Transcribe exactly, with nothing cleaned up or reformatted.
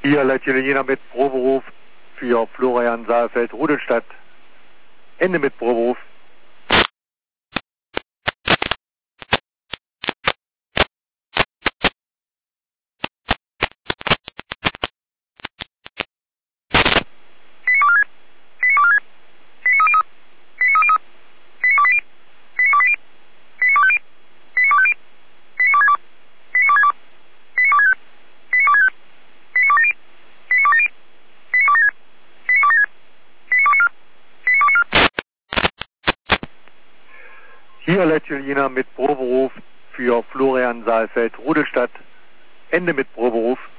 Hier Leitjena mit Proberuf für Florian Saalfeld, Rudelstadt. Ende mit Proberuf. Hier Leitjena mit Proberuf für Florian Saalfeld, Rudelstadt. Ende mit Proberuf.